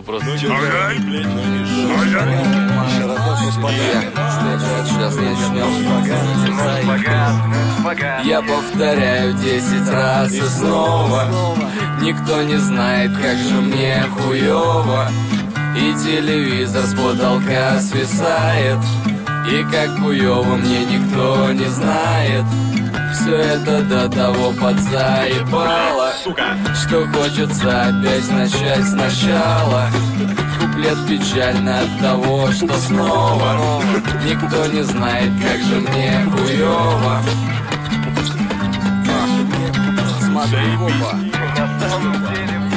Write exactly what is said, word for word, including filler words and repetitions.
просто. Ага. Сейчас начнем. Я повторяю десять раз и снова. Никто не знает, как же мне хуёво. И телевизор с потолка свисает. И как хуёво мне никто не знает. Все это до того подзаебало, что хочется опять начать сначала. Куплет печально от того, что снова никто не знает, как же мне хуёво. Смотри, опа.